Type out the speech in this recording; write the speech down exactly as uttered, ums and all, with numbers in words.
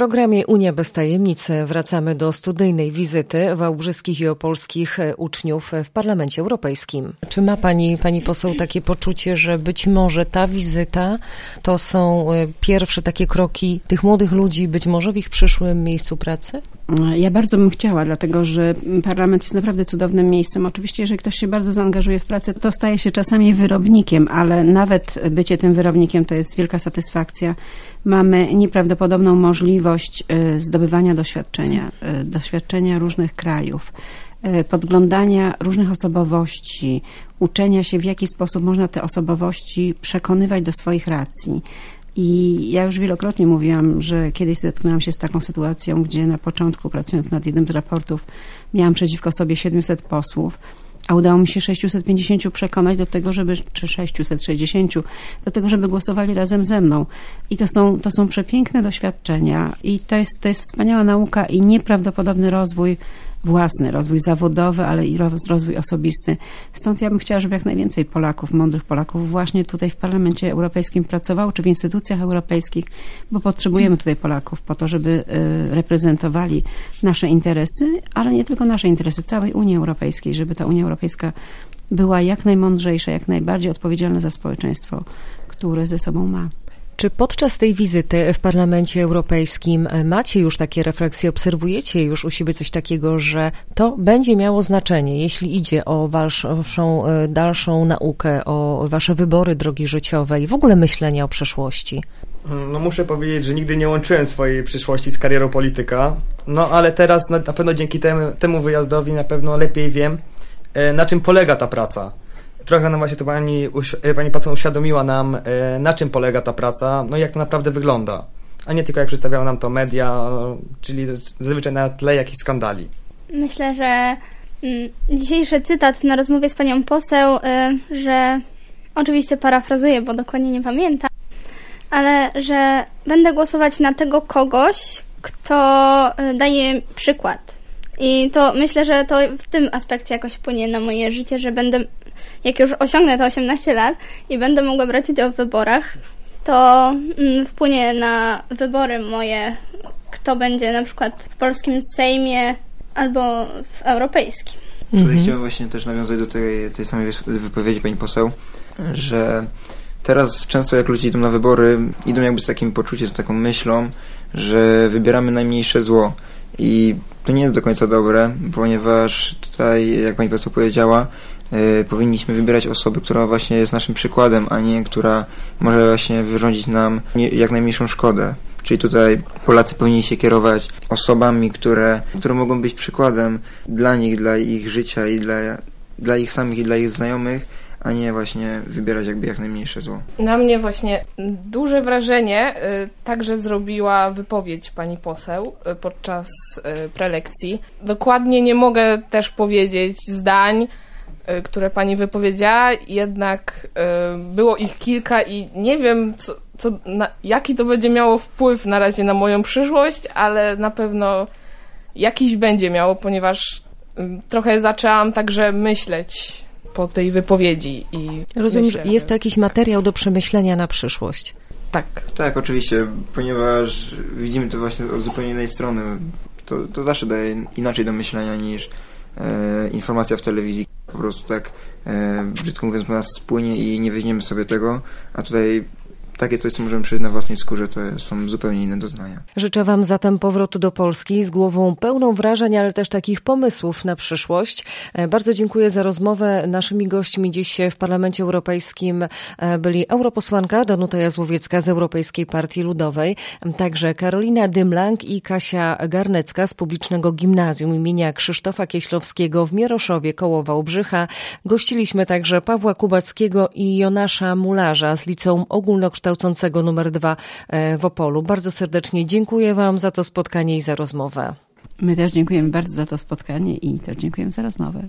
programie Unia bez tajemnic wracamy do studyjnej wizyty wałbrzyskich i opolskich uczniów w Parlamencie Europejskim. Czy ma pani, pani poseł takie poczucie, że być może ta wizyta to są pierwsze takie kroki tych młodych ludzi, być może w ich przyszłym miejscu pracy? Ja bardzo bym chciała, dlatego że parlament jest naprawdę cudownym miejscem. Oczywiście, jeżeli ktoś się bardzo zaangażuje w pracę, to staje się czasami wyrobnikiem, ale nawet bycie tym wyrobnikiem to jest wielka satysfakcja. Mamy nieprawdopodobną możliwość zdobywania doświadczenia, doświadczenia różnych krajów, podglądania różnych osobowości, uczenia się, w jaki sposób można te osobowości przekonywać do swoich racji. I ja już wielokrotnie mówiłam, że kiedyś zetknęłam się z taką sytuacją, gdzie na początku, pracując nad jednym z raportów, miałam przeciwko sobie siedmiuset posłów, a udało mi się sześciuset pięćdziesięciu przekonać do tego, żeby, czy sześciuset sześćdziesięciu, do tego, żeby głosowali razem ze mną. I to są, to są przepiękne doświadczenia i to jest, to jest wspaniała nauka i nieprawdopodobny rozwój własny, rozwój zawodowy, ale i rozwój osobisty. Stąd ja bym chciała, żeby jak najwięcej Polaków, mądrych Polaków właśnie tutaj w Parlamencie Europejskim pracowało, czy w instytucjach europejskich, bo potrzebujemy tutaj Polaków po to, żeby reprezentowali nasze interesy, ale nie tylko nasze interesy, całej Unii Europejskiej, żeby ta Unia Europejska była jak najmądrzejsza, jak najbardziej odpowiedzialna za społeczeństwo, które ze sobą ma. Czy podczas tej wizyty w Parlamencie Europejskim macie już takie refleksje, obserwujecie już u siebie coś takiego, że to będzie miało znaczenie, jeśli idzie o waszą dalszą naukę, o wasze wybory drogi życiowej, w ogóle myślenie o przyszłości? No muszę powiedzieć, że nigdy nie łączyłem swojej przyszłości z karierą polityka, no ale teraz na, na pewno dzięki temu, temu wyjazdowi na pewno lepiej wiem, na czym polega ta praca. Trochę nam właśnie to pani, pani poseł uświadomiła nam, na czym polega ta praca, no i jak to naprawdę wygląda. A nie tylko jak przedstawiały nam to media, czyli zazwyczaj na tle jakichś skandali. Myślę, że dzisiejszy cytat na rozmowie z panią poseł, że oczywiście parafrazuję, bo dokładnie nie pamiętam, ale że będę głosować na tego kogoś, kto daje przykład. I to myślę, że to w tym aspekcie jakoś wpłynie na moje życie, że będę, jak już osiągnę te osiemnaście lat i będę mogła brać udział w wyborach, to wpłynie na wybory moje, kto będzie na przykład w polskim Sejmie albo w europejskim. Tutaj mhm. chciałem właśnie też nawiązać do tej, tej samej wypowiedzi pani poseł, że teraz często jak ludzie idą na wybory, idą jakby z takim poczuciem, z taką myślą, że wybieramy najmniejsze zło. I to nie jest do końca dobre, ponieważ tutaj, jak pani poseł powiedziała, yy, powinniśmy wybierać osobę, która właśnie jest naszym przykładem, a nie która może właśnie wyrządzić nam nie, jak najmniejszą szkodę. Czyli tutaj Polacy powinni się kierować osobami, które, które mogą być przykładem dla nich, dla ich życia i dla, dla ich samych i dla ich znajomych, a nie właśnie wybierać jakby jak najmniejsze zło. Na mnie właśnie duże wrażenie y, także zrobiła wypowiedź pani poseł y, podczas y, prelekcji. Dokładnie nie mogę też powiedzieć zdań, y, które pani wypowiedziała, jednak y, było ich kilka i nie wiem, co, co, na, jaki to będzie miało wpływ na razie na moją przyszłość, ale na pewno jakiś będzie miało, ponieważ y, trochę zaczęłam także myśleć po tej wypowiedzi. I rozumiem, myślę, że jest to jakiś materiał do przemyślenia na przyszłość. Tak. Tak, oczywiście, ponieważ widzimy to właśnie od zupełnie innej strony. To, to zawsze daje inaczej do myślenia niż e, informacja w telewizji. Po prostu tak, e, brzydko mówiąc, nas spłynie i nie weźmiemy sobie tego, a tutaj takie coś, co możemy przeżyć na własnej skórze, to są zupełnie inne doznania. Życzę wam zatem powrotu do Polski z głową pełną wrażeń, ale też takich pomysłów na przyszłość. Bardzo dziękuję za rozmowę. Naszymi gośćmi dziś w Parlamencie Europejskim byli europosłanka Danuta Jazłowiecka z Europejskiej Partii Ludowej, także Karolina Dymlang i Kasia Garnecka z Publicznego Gimnazjum imienia Krzysztofa Kieślowskiego w Mieroszowie koło Wałbrzycha. Gościliśmy także Pawła Kubackiego i Jonasza Mularza z Liceum Ogólnokształcącego numer dwa w Opolu. Bardzo serdecznie dziękuję wam za to spotkanie i za rozmowę. My też dziękujemy bardzo za to spotkanie i też dziękujemy za rozmowę.